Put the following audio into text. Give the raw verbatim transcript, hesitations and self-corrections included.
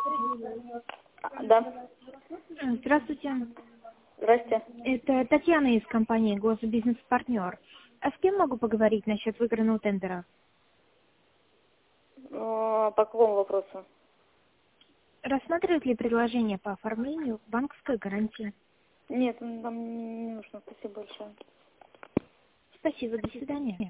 Да. Здравствуйте. Здрасте. Это Татьяна из компании «Госбизнес-партнер». А с кем могу поговорить насчет выигранного тендера? Э, По какому вопросу? Рассматривают ли предложение по оформлению банковской гарантии? Нет, нам не нужно. Спасибо большое. Спасибо, до свидания.